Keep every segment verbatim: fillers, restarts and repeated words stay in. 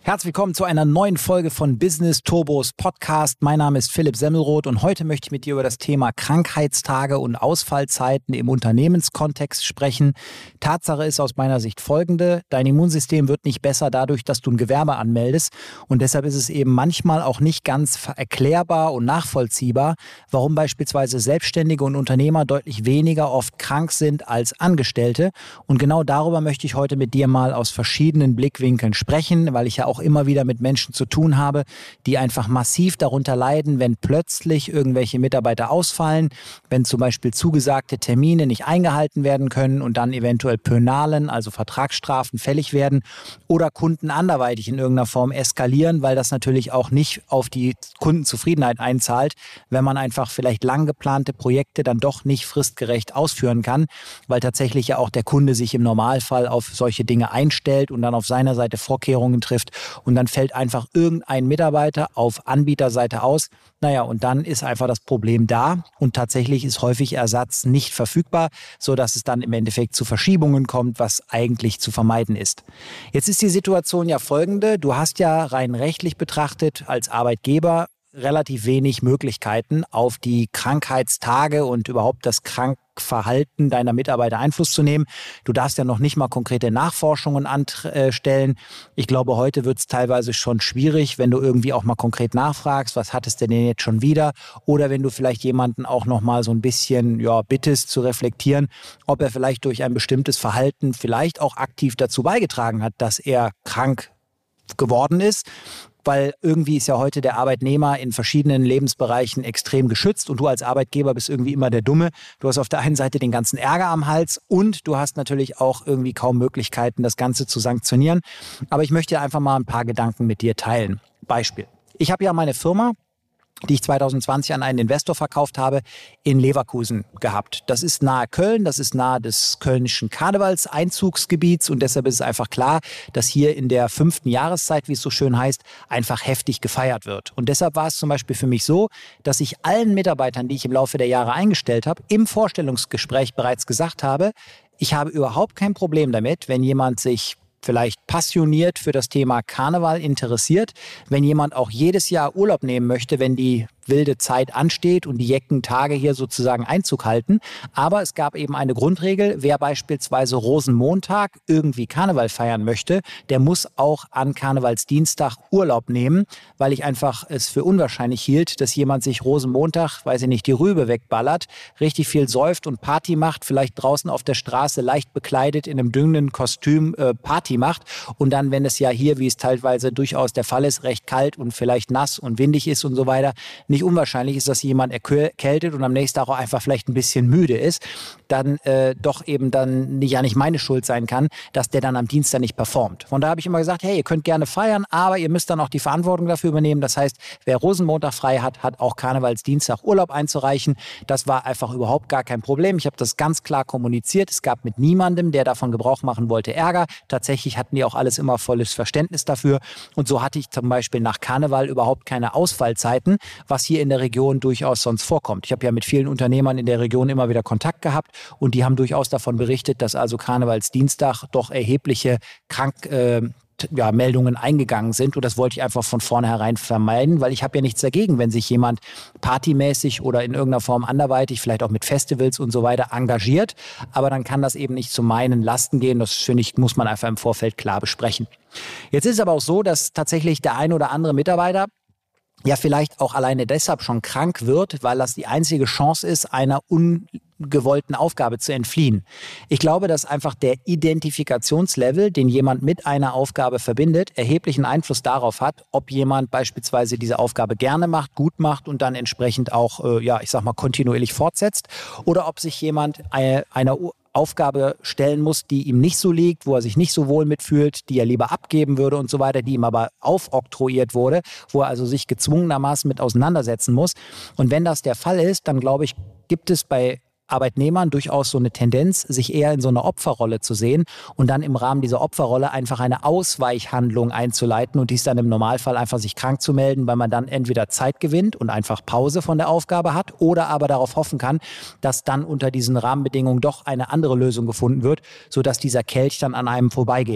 Herzlich willkommen zu einer neuen Folge von Business Turbos Podcast. Mein Name ist Philipp Semmelroth und heute möchte ich mit dir über das Thema Krankheitstage und Ausfallzeiten im Unternehmenskontext sprechen. Tatsache ist aus meiner Sicht folgende: Dein Immunsystem wird nicht besser dadurch, dass du ein Gewerbe anmeldest, und deshalb ist es eben manchmal auch nicht ganz erklärbar und nachvollziehbar, warum beispielsweise Selbstständige und Unternehmer deutlich weniger oft krank sind als Angestellte. Und genau darüber möchte ich heute mit dir mal aus verschiedenen Blickwinkeln sprechen, weil ich ja auch immer wieder mit Menschen zu tun habe, die einfach massiv darunter leiden, wenn plötzlich irgendwelche Mitarbeiter ausfallen, wenn zum Beispiel zugesagte Termine nicht eingehalten werden können und dann eventuell Penalen, also Vertragsstrafen, fällig werden oder Kunden anderweitig in irgendeiner Form eskalieren, weil das natürlich auch nicht auf die Kundenzufriedenheit einzahlt, wenn man einfach vielleicht lang geplante Projekte dann doch nicht fristgerecht ausführen kann, weil tatsächlich ja auch der Kunde sich im Normalfall auf solche Dinge einstellt und dann auf seiner Seite Vorkehrungen trifft. Und dann fällt einfach irgendein Mitarbeiter auf Anbieterseite aus. Naja, und dann ist einfach das Problem da und tatsächlich ist häufig Ersatz nicht verfügbar, sodass es dann im Endeffekt zu Verschiebungen kommt, was eigentlich zu vermeiden ist. Jetzt ist die Situation ja folgende: Du hast ja rein rechtlich betrachtet als Arbeitgeber relativ wenig Möglichkeiten, auf die Krankheitstage und überhaupt das Krankverhalten deiner Mitarbeiter Einfluss zu nehmen. Du darfst ja noch nicht mal konkrete Nachforschungen anstellen. Ich glaube, heute wird es teilweise schon schwierig, wenn du irgendwie auch mal konkret nachfragst, was hattest du denn jetzt schon wieder? Oder wenn du vielleicht jemanden auch noch mal so ein bisschen ja, bittest zu reflektieren, ob er vielleicht durch ein bestimmtes Verhalten vielleicht auch aktiv dazu beigetragen hat, dass er krank geworden ist. Weil irgendwie ist ja heute der Arbeitnehmer in verschiedenen Lebensbereichen extrem geschützt und du als Arbeitgeber bist irgendwie immer der Dumme. Du hast auf der einen Seite den ganzen Ärger am Hals und du hast natürlich auch irgendwie kaum Möglichkeiten, das Ganze zu sanktionieren. Aber ich möchte einfach mal ein paar Gedanken mit dir teilen. Beispiel: Ich habe ja meine Firma, die ich zwanzig zwanzig an einen Investor verkauft habe, in Leverkusen gehabt. Das ist nahe Köln, das ist nahe des kölnischen Karnevalseinzugsgebiets und deshalb ist es einfach klar, dass hier in der fünften Jahreszeit, wie es so schön heißt, einfach heftig gefeiert wird. Und deshalb war es zum Beispiel für mich so, dass ich allen Mitarbeitern, die ich im Laufe der Jahre eingestellt habe, im Vorstellungsgespräch bereits gesagt habe, ich habe überhaupt kein Problem damit, wenn jemand sich vielleicht passioniert für das Thema Karneval interessiert, wenn jemand auch jedes Jahr Urlaub nehmen möchte, wenn die wilde Zeit ansteht und die jecken Tage hier sozusagen Einzug halten. Aber es gab eben eine Grundregel: Wer beispielsweise Rosenmontag irgendwie Karneval feiern möchte, der muss auch an Karnevalsdienstag Urlaub nehmen, weil ich einfach es für unwahrscheinlich hielt, dass jemand sich Rosenmontag, weiß ich nicht, die Rübe wegballert, richtig viel säuft und Party macht, vielleicht draußen auf der Straße leicht bekleidet in einem dünnen Kostüm äh, Party macht und dann, wenn es ja hier, wie es teilweise durchaus der Fall ist, recht kalt und vielleicht nass und windig ist und so weiter, nicht unwahrscheinlich ist, dass jemand erkältet und am nächsten Tag auch einfach vielleicht ein bisschen müde ist, dann äh, doch eben dann ja nicht meine Schuld sein kann, dass der dann am Dienstag nicht performt. Von da habe ich immer gesagt, hey, ihr könnt gerne feiern, aber ihr müsst dann auch die Verantwortung dafür übernehmen. Das heißt, wer Rosenmontag frei hat, hat auch Karnevalsdienstag Urlaub einzureichen. Das war einfach überhaupt gar kein Problem. Ich habe das ganz klar kommuniziert. Es gab mit niemandem, der davon Gebrauch machen wollte, Ärger. Tatsächlich hatten die auch alles immer volles Verständnis dafür. Und so hatte ich zum Beispiel nach Karneval überhaupt keine Ausfallzeiten, was hier in der Region durchaus sonst vorkommt. Ich habe ja mit vielen Unternehmern in der Region immer wieder Kontakt gehabt und die haben durchaus davon berichtet, dass also Karnevalsdienstag doch erhebliche Krank äh, ja, Meldungen eingegangen sind, und das wollte ich einfach von vornherein vermeiden, weil ich habe ja nichts dagegen, wenn sich jemand partymäßig oder in irgendeiner Form anderweitig, vielleicht auch mit Festivals und so weiter, engagiert, aber dann kann das eben nicht zu meinen Lasten gehen. Das finde ich, muss man einfach im Vorfeld klar besprechen. Jetzt ist es aber auch so, dass tatsächlich der ein oder andere Mitarbeiter ja vielleicht auch alleine deshalb schon krank wird, weil das die einzige Chance ist, einer ungewollten Aufgabe zu entfliehen. Ich glaube, dass einfach der Identifikationslevel, den jemand mit einer Aufgabe verbindet, erheblichen Einfluss darauf hat, ob jemand beispielsweise diese Aufgabe gerne macht, gut macht und dann entsprechend auch, äh, ja, ich sag mal, kontinuierlich fortsetzt, oder ob sich jemand eine, einer Aufgabe stellen muss, die ihm nicht so liegt, wo er sich nicht so wohl mitfühlt, die er lieber abgeben würde und so weiter, die ihm aber aufoktroyiert wurde, wo er also sich gezwungenermaßen mit auseinandersetzen muss. Und wenn das der Fall ist, dann glaube ich, gibt es bei Arbeitnehmern durchaus so eine Tendenz, sich eher in so eine Opferrolle zu sehen und dann im Rahmen dieser Opferrolle einfach eine Ausweichhandlung einzuleiten und dies dann im Normalfall einfach sich krank zu melden, weil man dann entweder Zeit gewinnt und einfach Pause von der Aufgabe hat oder aber darauf hoffen kann, dass dann unter diesen Rahmenbedingungen doch eine andere Lösung gefunden wird, sodass dieser Kelch dann an einem vorbeigeht.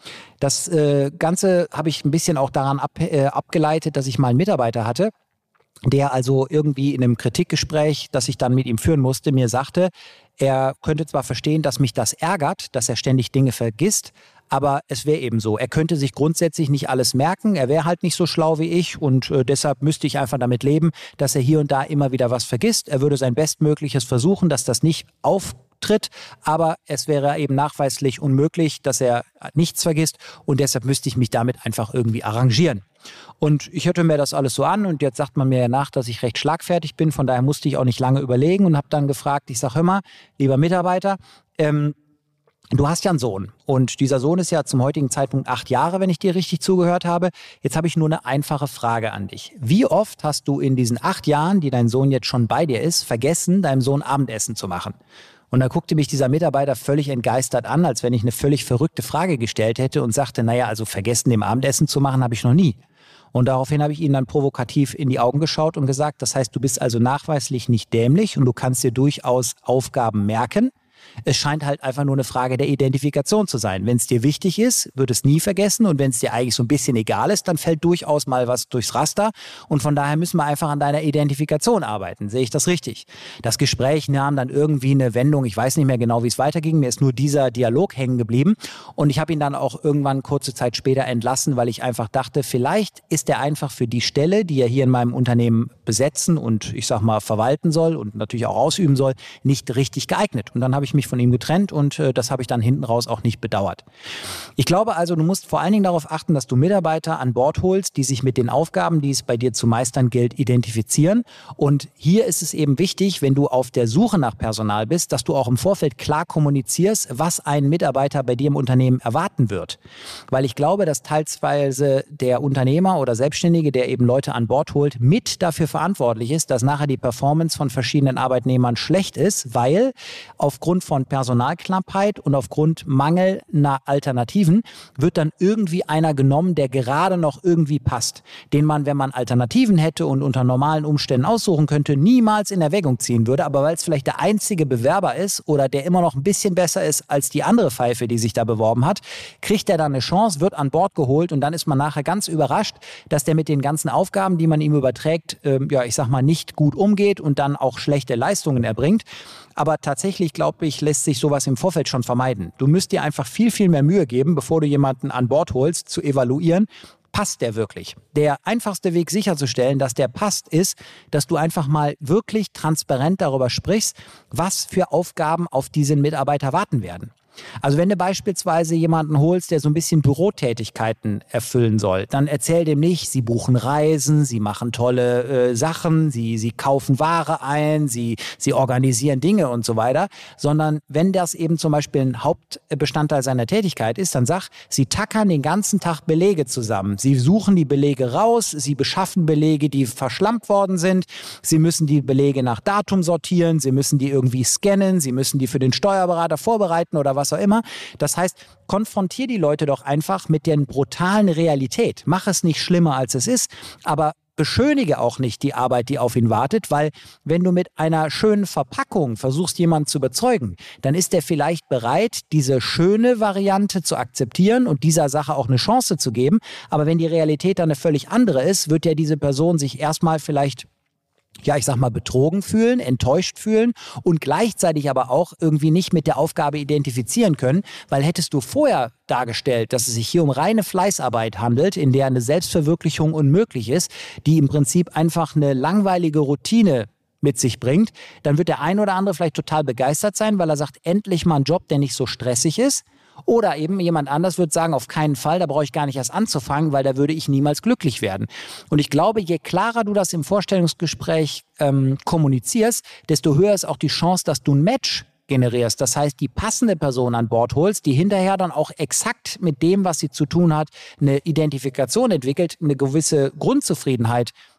Das äh, Ganze habe ich ein bisschen auch daran ab, äh, abgeleitet, dass ich mal einen Mitarbeiter hatte, der also irgendwie in einem Kritikgespräch, das ich dann mit ihm führen musste, mir sagte, er könnte zwar verstehen, dass mich das ärgert, dass er ständig Dinge vergisst, aber es wäre eben so. Er könnte sich grundsätzlich nicht alles merken, er wäre halt nicht so schlau wie ich und äh, deshalb müsste ich einfach damit leben, dass er hier und da immer wieder was vergisst. Er würde sein Bestmögliches versuchen, dass das nicht auftritt, aber es wäre eben nachweislich unmöglich, dass er nichts vergisst und deshalb müsste ich mich damit einfach irgendwie arrangieren. Und ich hörte mir das alles so an und jetzt sagt man mir ja nach, dass ich recht schlagfertig bin, von daher musste ich auch nicht lange überlegen und habe dann gefragt, ich sage, hör mal, lieber Mitarbeiter, ähm, du hast ja einen Sohn und dieser Sohn ist ja zum heutigen Zeitpunkt acht Jahre, wenn ich dir richtig zugehört habe. Jetzt habe ich nur eine einfache Frage an dich. Wie oft hast du in diesen acht Jahren, die dein Sohn jetzt schon bei dir ist, vergessen, deinem Sohn Abendessen zu machen? Und da guckte mich dieser Mitarbeiter völlig entgeistert an, als wenn ich eine völlig verrückte Frage gestellt hätte und sagte, naja, also vergessen, dem Abendessen zu machen, habe ich noch nie. Und daraufhin habe ich ihn dann provokativ in die Augen geschaut und gesagt, das heißt, du bist also nachweislich nicht dämlich und du kannst dir durchaus Aufgaben merken. Es scheint halt einfach nur eine Frage der Identifikation zu sein. Wenn es dir wichtig ist, wird es nie vergessen und wenn es dir eigentlich so ein bisschen egal ist, dann fällt durchaus mal was durchs Raster und von daher müssen wir einfach an deiner Identifikation arbeiten. Sehe ich das richtig? Das Gespräch nahm dann irgendwie eine Wendung, ich weiß nicht mehr genau, wie es weiterging, mir ist nur dieser Dialog hängen geblieben und ich habe ihn dann auch irgendwann kurze Zeit später entlassen, weil ich einfach dachte, vielleicht ist er einfach für die Stelle, die er hier in meinem Unternehmen besetzen und ich sag mal verwalten soll und natürlich auch ausüben soll, nicht richtig geeignet. Und dann habe ich mich von ihm getrennt und äh, das habe ich dann hinten raus auch nicht bedauert. Ich glaube also, du musst vor allen Dingen darauf achten, dass du Mitarbeiter an Bord holst, die sich mit den Aufgaben, die es bei dir zu meistern gilt, identifizieren. Und hier ist es eben wichtig, wenn du auf der Suche nach Personal bist, dass du auch im Vorfeld klar kommunizierst, was ein Mitarbeiter bei dir im Unternehmen erwarten wird. Weil ich glaube, dass teilweise der Unternehmer oder Selbstständige, der eben Leute an Bord holt, mit dafür verantwortlich ist, dass nachher die Performance von verschiedenen Arbeitnehmern schlecht ist, weil aufgrund von Personalknappheit und aufgrund mangelnder Alternativen wird dann irgendwie einer genommen, der gerade noch irgendwie passt, den man, wenn man Alternativen hätte und unter normalen Umständen aussuchen könnte, niemals in Erwägung ziehen würde, aber weil es vielleicht der einzige Bewerber ist oder der immer noch ein bisschen besser ist als die andere Pfeife, die sich da beworben hat, kriegt er dann eine Chance, wird an Bord geholt und dann ist man nachher ganz überrascht, dass der mit den ganzen Aufgaben, die man ihm überträgt, äh, ja, ich sag mal, nicht gut umgeht und dann auch schlechte Leistungen erbringt. Aber tatsächlich, glaube ich, lässt sich sowas im Vorfeld schon vermeiden. Du müsst dir einfach viel, viel mehr Mühe geben, bevor du jemanden an Bord holst, zu evaluieren, passt der wirklich? Der einfachste Weg sicherzustellen, dass der passt, ist, dass du einfach mal wirklich transparent darüber sprichst, was für Aufgaben auf diesen Mitarbeiter warten werden. Also wenn du beispielsweise jemanden holst, der so ein bisschen Bürotätigkeiten erfüllen soll, dann erzähl dem nicht, sie buchen Reisen, sie machen tolle äh, Sachen, sie, sie kaufen Ware ein, sie, sie organisieren Dinge und so weiter, sondern wenn das eben zum Beispiel ein Hauptbestandteil seiner Tätigkeit ist, dann sag, sie tackern den ganzen Tag Belege zusammen. Sie suchen die Belege raus, sie beschaffen Belege, die verschlampt worden sind, sie müssen die Belege nach Datum sortieren, sie müssen die irgendwie scannen, sie müssen die für den Steuerberater vorbereiten oder was was auch immer. Das heißt, konfrontier die Leute doch einfach mit der brutalen Realität. Mach es nicht schlimmer, als es ist, aber beschönige auch nicht die Arbeit, die auf ihn wartet, weil wenn du mit einer schönen Verpackung versuchst, jemanden zu überzeugen, dann ist er vielleicht bereit, diese schöne Variante zu akzeptieren und dieser Sache auch eine Chance zu geben. Aber wenn die Realität dann eine völlig andere ist, wird ja diese Person sich erstmal vielleicht ja, ich sag mal, betrogen fühlen, enttäuscht fühlen und gleichzeitig aber auch irgendwie nicht mit der Aufgabe identifizieren können, weil hättest du vorher dargestellt, dass es sich hier um reine Fleißarbeit handelt, in der eine Selbstverwirklichung unmöglich ist, die im Prinzip einfach eine langweilige Routine mit sich bringt, dann wird der ein oder andere vielleicht total begeistert sein, weil er sagt, endlich mal ein Job, der nicht so stressig ist. Oder eben jemand anders wird sagen, auf keinen Fall, da brauche ich gar nicht erst anzufangen, weil da würde ich niemals glücklich werden. Und ich glaube, je klarer du das im Vorstellungsgespräch ähm, kommunizierst, desto höher ist auch die Chance, dass du ein Match generierst. Das heißt, die passende Person an Bord holst, die hinterher dann auch exakt mit dem, was sie zu tun hat, eine Identifikation entwickelt, eine gewisse Grundzufriedenheit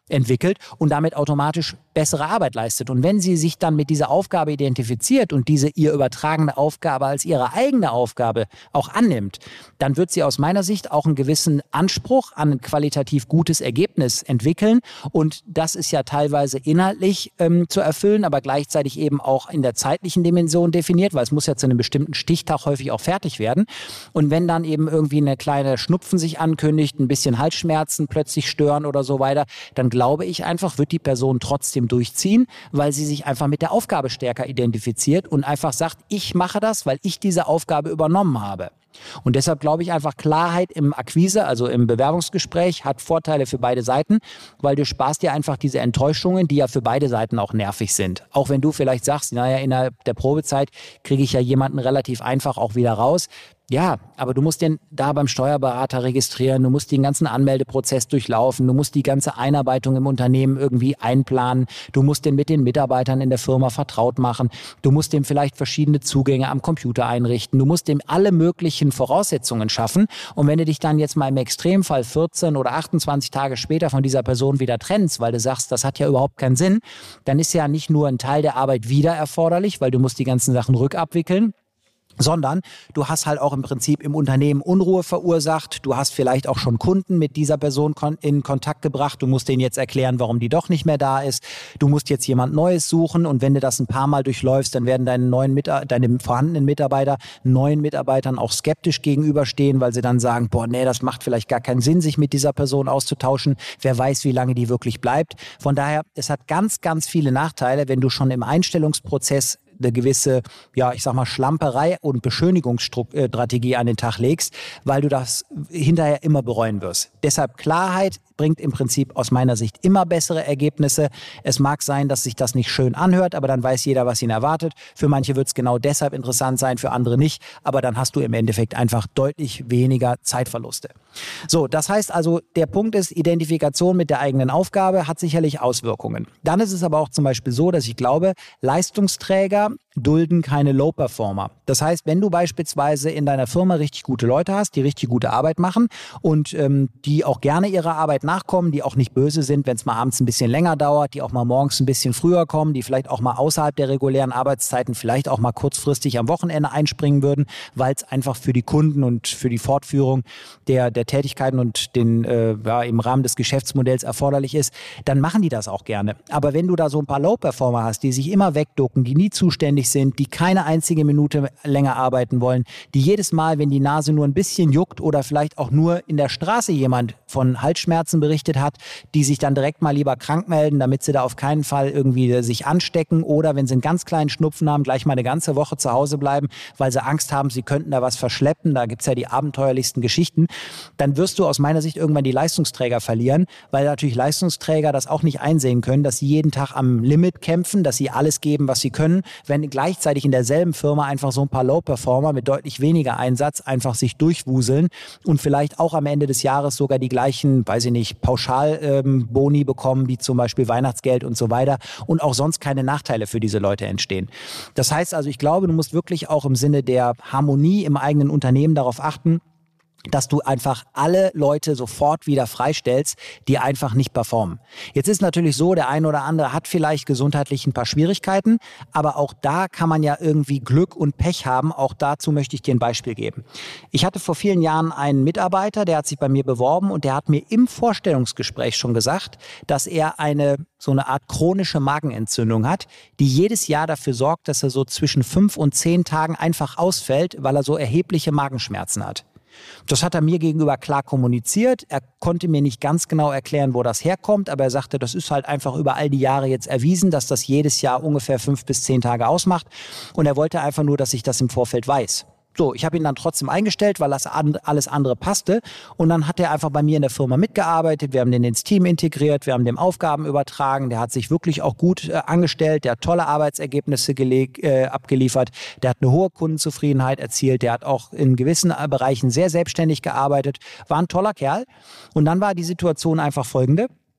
entwickelt und damit automatisch bessere Arbeit leistet. Und wenn sie sich dann mit dieser Aufgabe identifiziert und diese ihr übertragene Aufgabe als ihre eigene Aufgabe auch annimmt, dann wird sie aus meiner Sicht auch einen gewissen Anspruch an ein qualitativ gutes Ergebnis entwickeln. Und das ist ja teilweise inhaltlich ähm, zu erfüllen, aber gleichzeitig eben auch in der zeitlichen Dimension definiert, weil es muss ja zu einem bestimmten Stichtag häufig auch fertig werden. Und wenn dann eben irgendwie eine kleine Schnupfen sich ankündigt, ein bisschen Halsschmerzen plötzlich stören oder so weiter, dann glaube ich einfach, wird die Person trotzdem durchziehen, weil sie sich einfach mit der Aufgabe stärker identifiziert und einfach sagt, ich mache das, weil ich diese Aufgabe übernommen habe. Und deshalb glaube ich einfach, Klarheit im Akquise, also im Bewerbungsgespräch, hat Vorteile für beide Seiten, weil du sparst dir einfach diese Enttäuschungen, die ja für beide Seiten auch nervig sind. Auch wenn du vielleicht sagst, naja, innerhalb der Probezeit kriege ich ja jemanden relativ einfach auch wieder raus. Ja, aber du musst den da beim Steuerberater registrieren, du musst den ganzen Anmeldeprozess durchlaufen, du musst die ganze Einarbeitung im Unternehmen irgendwie einplanen, du musst den mit den Mitarbeitern in der Firma vertraut machen, du musst dem vielleicht verschiedene Zugänge am Computer einrichten, du musst dem alle möglichen Voraussetzungen schaffen. Und wenn du dich dann jetzt mal im Extremfall vierzehn oder achtundzwanzig Tage später von dieser Person wieder trennst, weil du sagst, das hat ja überhaupt keinen Sinn, dann ist ja nicht nur ein Teil der Arbeit wieder erforderlich, weil du musst die ganzen Sachen rückabwickeln, sondern du hast halt auch im Prinzip im Unternehmen Unruhe verursacht. Du hast vielleicht auch schon Kunden mit dieser Person in Kontakt gebracht. Du musst denen jetzt erklären, warum die doch nicht mehr da ist. Du musst jetzt jemand Neues suchen und wenn du das ein paar Mal durchläufst, dann werden deine neuen Mit- deine vorhandenen Mitarbeiter neuen Mitarbeitern auch skeptisch gegenüberstehen, weil sie dann sagen, boah, nee, das macht vielleicht gar keinen Sinn, sich mit dieser Person auszutauschen. Wer weiß, wie lange die wirklich bleibt. Von daher, es hat ganz, ganz viele Nachteile, wenn du schon im Einstellungsprozess eine gewisse, ja, ich sag mal, Schlamperei und Beschönigungsstrategie an den Tag legst, weil du das hinterher immer bereuen wirst. Deshalb Klarheit bringt im Prinzip aus meiner Sicht immer bessere Ergebnisse. Es mag sein, dass sich das nicht schön anhört, aber dann weiß jeder, was ihn erwartet. Für manche wird es genau deshalb interessant sein, für andere nicht. Aber dann hast du im Endeffekt einfach deutlich weniger Zeitverluste. So, das heißt also, der Punkt ist, Identifikation mit der eigenen Aufgabe hat sicherlich Auswirkungen. Dann ist es aber auch zum Beispiel so, dass ich glaube, Leistungsträger dulden keine Low-Performer. Das heißt, wenn du beispielsweise in deiner Firma richtig gute Leute hast, die richtig gute Arbeit machen und ähm, die auch gerne ihrer Arbeit nachkommen, die auch nicht böse sind, wenn es mal abends ein bisschen länger dauert, die auch mal morgens ein bisschen früher kommen, die vielleicht auch mal außerhalb der regulären Arbeitszeiten vielleicht auch mal kurzfristig am Wochenende einspringen würden, weil es einfach für die Kunden und für die Fortführung der, der Tätigkeiten und den, äh, ja, im Rahmen des Geschäftsmodells erforderlich ist, dann machen die das auch gerne. Aber wenn du da so ein paar Low-Performer hast, die sich immer wegducken, die nie zuständig sind, die keine einzige Minute länger arbeiten wollen, die jedes Mal, wenn die Nase nur ein bisschen juckt oder vielleicht auch nur in der Straße jemand von Halsschmerzen berichtet hat, die sich dann direkt mal lieber krank melden, damit sie da auf keinen Fall irgendwie sich anstecken oder wenn sie einen ganz kleinen Schnupfen haben, gleich mal eine ganze Woche zu Hause bleiben, weil sie Angst haben, sie könnten da was verschleppen, da gibt's ja die abenteuerlichsten Geschichten, dann wirst du aus meiner Sicht irgendwann die Leistungsträger verlieren, weil natürlich Leistungsträger das auch nicht einsehen können, dass sie jeden Tag am Limit kämpfen, dass sie alles geben, was sie können, wenn gleichzeitig in derselben Firma einfach so ein paar Low-Performer mit deutlich weniger Einsatz einfach sich durchwuseln und vielleicht auch am Ende des Jahres sogar die gleichen, weiß ich nicht, Pauschalboni ähm, bekommen, wie zum Beispiel Weihnachtsgeld und so weiter und auch sonst keine Nachteile für diese Leute entstehen. Das heißt also, ich glaube, du musst wirklich auch im Sinne der Harmonie im eigenen Unternehmen darauf achten, dass du einfach alle Leute sofort wieder freistellst, die einfach nicht performen. Jetzt ist natürlich so, der eine oder andere hat vielleicht gesundheitlich ein paar Schwierigkeiten, aber auch da kann man ja irgendwie Glück und Pech haben. Auch dazu möchte ich dir ein Beispiel geben. Ich hatte vor vielen Jahren einen Mitarbeiter, der hat sich bei mir beworben und der hat mir im Vorstellungsgespräch schon gesagt, dass er eine so eine Art chronische Magenentzündung hat, die jedes Jahr dafür sorgt, dass er so zwischen fünf und zehn Tagen einfach ausfällt, weil er so erhebliche Magenschmerzen hat. Das hat er mir gegenüber klar kommuniziert. Er konnte mir nicht ganz genau erklären, wo das herkommt, aber er sagte, das ist halt einfach über all die Jahre jetzt erwiesen, dass das jedes Jahr ungefähr fünf bis zehn Tage ausmacht. Und er wollte einfach nur, dass ich das im Vorfeld weiß. So, ich habe ihn dann trotzdem eingestellt, weil das alles andere passte. Und dann hat er einfach bei mir in der Firma mitgearbeitet. Wir haben den ins Team integriert, wir haben dem Aufgaben übertragen. Der hat sich wirklich auch gut äh, angestellt. Der hat tolle Arbeitsergebnisse geleg, äh, abgeliefert. Der hat eine hohe Kundenzufriedenheit erzielt. Der hat auch in gewissen äh, Bereichen sehr selbstständig gearbeitet. War ein toller Kerl. Und dann war die Situation einfach folgende.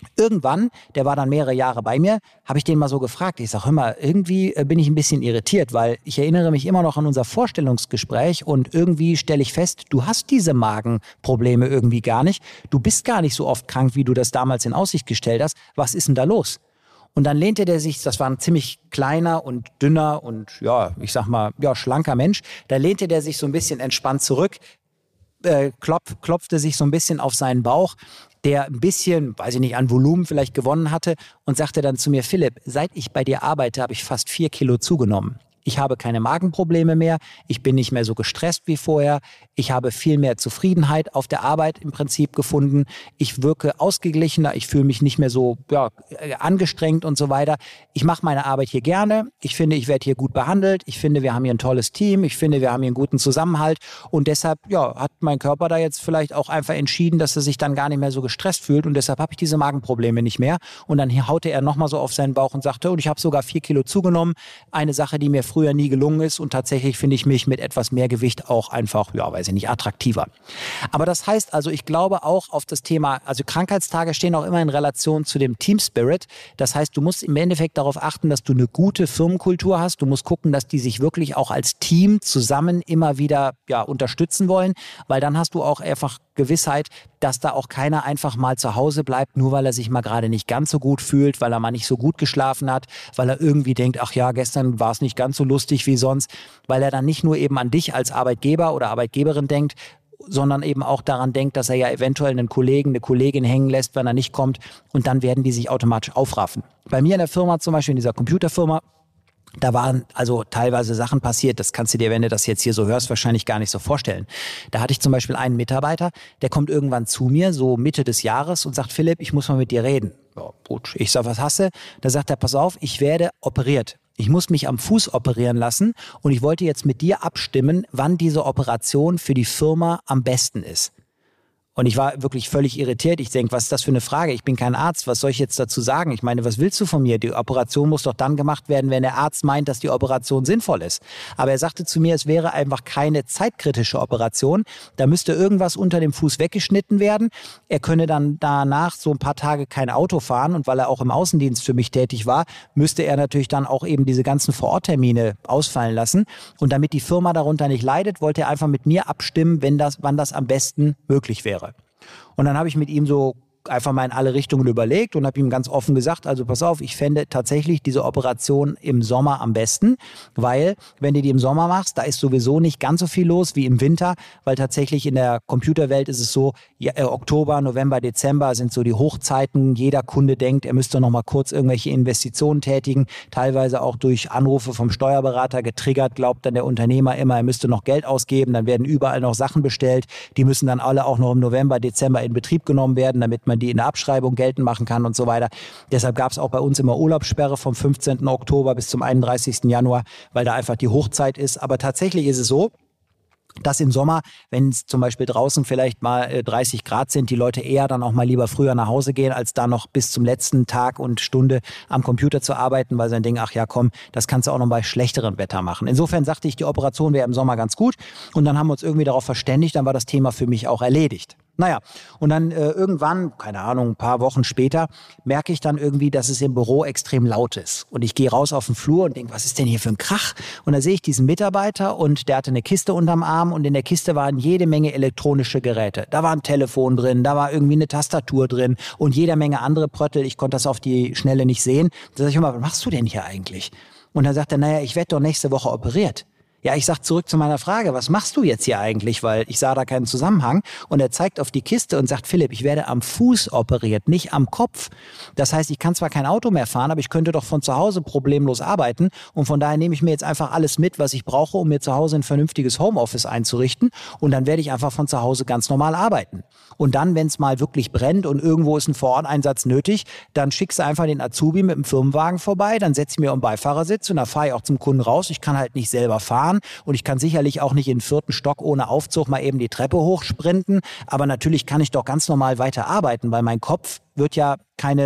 Irgendwann, der war dann mehrere Jahre bei mir, habe ich den mal so gefragt. Ich sage, hör mal, irgendwie bin ich ein bisschen irritiert, weil ich erinnere mich immer noch an unser Vorstellungsgespräch und irgendwie stelle ich fest, du hast diese Magenprobleme irgendwie gar nicht. Du bist gar nicht so oft krank, wie du das damals in Aussicht gestellt hast. Was ist denn da los? Und dann lehnte der sich, das war ein ziemlich kleiner und dünner und ja, ich sag mal, ja, schlanker Mensch, da lehnte der sich so ein bisschen entspannt zurück, äh, klopf, klopfte sich so ein bisschen auf seinen Bauch, der ein bisschen, weiß ich nicht, an Volumen vielleicht gewonnen hatte und sagte dann zu mir, Philipp, seit ich bei dir arbeite, habe ich fast vier Kilo zugenommen. Ich habe keine Magenprobleme mehr, ich bin nicht mehr so gestresst wie vorher, ich habe viel mehr Zufriedenheit auf der Arbeit im Prinzip gefunden, ich wirke ausgeglichener, ich fühle mich nicht mehr so ja, angestrengt und so weiter. Ich mache meine Arbeit hier gerne, ich finde, ich werde hier gut behandelt, ich finde, wir haben hier ein tolles Team, ich finde, wir haben hier einen guten Zusammenhalt und deshalb ja, hat mein Körper da jetzt vielleicht auch einfach entschieden, dass er sich dann gar nicht mehr so gestresst fühlt und deshalb habe ich diese Magenprobleme nicht mehr. Und dann haute er nochmal so auf seinen Bauch und sagte, und ich habe sogar vier Kilo zugenommen, eine Sache, die mir früher nie gelungen ist und tatsächlich finde ich mich mit etwas mehr Gewicht auch einfach, ja, weiß ich nicht, attraktiver. Aber das heißt also, ich glaube auch auf das Thema, also Krankheitstage stehen auch immer in Relation zu dem Team Spirit. Das heißt, du musst im Endeffekt darauf achten, dass du eine gute Firmenkultur hast. Du musst gucken, dass die sich wirklich auch als Team zusammen immer wieder ja, unterstützen wollen, weil dann hast du auch einfach Gewissheit, dass da auch keiner einfach mal zu Hause bleibt, nur weil er sich mal gerade nicht ganz so gut fühlt, weil er mal nicht so gut geschlafen hat, weil er irgendwie denkt, ach ja, gestern war es nicht ganz so lustig wie sonst, weil er dann nicht nur eben an dich als Arbeitgeber oder Arbeitgeberin denkt, sondern eben auch daran denkt, dass er ja eventuell einen Kollegen, eine Kollegin hängen lässt, wenn er nicht kommt und dann werden die sich automatisch aufraffen. Bei mir in der Firma zum Beispiel, in dieser Computerfirma, da waren also teilweise Sachen passiert, das kannst du dir, wenn du das jetzt hier so hörst, wahrscheinlich gar nicht so vorstellen. Da hatte ich zum Beispiel einen Mitarbeiter, der kommt irgendwann zu mir, so Mitte des Jahres und sagt, Philipp, ich muss mal mit dir reden. Ja, gut. Ich sag, was hast du? Da sagt er, pass auf, ich werde operiert. Ich muss mich am Fuß operieren lassen und ich wollte jetzt mit dir abstimmen, wann diese Operation für die Firma am besten ist. Und ich war wirklich völlig irritiert. Ich denke, was ist das für eine Frage? Ich bin kein Arzt. Was soll ich jetzt dazu sagen? Ich meine, was willst du von mir? Die Operation muss doch dann gemacht werden, wenn der Arzt meint, dass die Operation sinnvoll ist. Aber er sagte zu mir, es wäre einfach keine zeitkritische Operation. Da müsste irgendwas unter dem Fuß weggeschnitten werden. Er könne dann danach so ein paar Tage kein Auto fahren. Und weil er auch im Außendienst für mich tätig war, müsste er natürlich dann auch eben diese ganzen Vororttermine ausfallen lassen. Und damit die Firma darunter nicht leidet, wollte er einfach mit mir abstimmen, wenn das, wann das am besten möglich wäre. Und dann habe ich mit ihm so einfach mal in alle Richtungen überlegt und habe ihm ganz offen gesagt, also pass auf, ich fände tatsächlich diese Operation im Sommer am besten, weil wenn du die im Sommer machst, da ist sowieso nicht ganz so viel los wie im Winter, weil tatsächlich in der Computerwelt ist es so, ja, äh, Oktober, November, Dezember sind so die Hochzeiten, jeder Kunde denkt, er müsste noch mal kurz irgendwelche Investitionen tätigen, teilweise auch durch Anrufe vom Steuerberater getriggert, glaubt dann der Unternehmer immer, er müsste noch Geld ausgeben, dann werden überall noch Sachen bestellt, die müssen dann alle auch noch im November, Dezember in Betrieb genommen werden, damit man die in der Abschreibung geltend machen kann und so weiter. Deshalb gab es auch bei uns immer Urlaubssperre vom fünfzehnten Oktober bis zum einunddreißigsten Januar, weil da einfach die Hochzeit ist. Aber tatsächlich ist es so, dass im Sommer, wenn es zum Beispiel draußen vielleicht mal dreißig Grad sind, die Leute eher dann auch mal lieber früher nach Hause gehen, als da noch bis zum letzten Tag und Stunde am Computer zu arbeiten, weil sie dann denken, ach ja komm, das kannst du auch noch bei schlechterem Wetter machen. Insofern sagte ich, die Operation wäre im Sommer ganz gut und dann haben wir uns irgendwie darauf verständigt, dann war das Thema für mich auch erledigt. Naja, und dann äh, irgendwann, keine Ahnung, ein paar Wochen später, merke ich dann irgendwie, dass es im Büro extrem laut ist. Und ich gehe raus auf den Flur und denke, was ist denn hier für ein Krach? Und da sehe ich diesen Mitarbeiter und der hatte eine Kiste unterm Arm und in der Kiste waren jede Menge elektronische Geräte. Da war ein Telefon drin, da war irgendwie eine Tastatur drin und jede Menge andere Pröttel. Ich konnte das auf die Schnelle nicht sehen. Da sage ich immer, was machst du denn hier eigentlich? Und dann sagt er, naja, ich werde doch nächste Woche operiert. Ja, ich sag zurück zu meiner Frage, was machst du jetzt hier eigentlich? Weil ich sah da keinen Zusammenhang. Und er zeigt auf die Kiste und sagt, Philipp, ich werde am Fuß operiert, nicht am Kopf. Das heißt, ich kann zwar kein Auto mehr fahren, aber ich könnte doch von zu Hause problemlos arbeiten. Und von daher nehme ich mir jetzt einfach alles mit, was ich brauche, um mir zu Hause ein vernünftiges Homeoffice einzurichten. Und dann werde ich einfach von zu Hause ganz normal arbeiten. Und dann, wenn es mal wirklich brennt und irgendwo ist ein Vororteinsatz nötig, dann schickst du einfach den Azubi mit dem Firmenwagen vorbei, dann setze ich mir am Beifahrersitz und dann fahre ich auch zum Kunden raus. Ich kann halt nicht selber fahren und ich kann sicherlich auch nicht in den vierten Stock ohne Aufzug mal eben die Treppe hochsprinten. Aber natürlich kann ich doch ganz normal weiter arbeiten, weil mein Kopf wird ja keine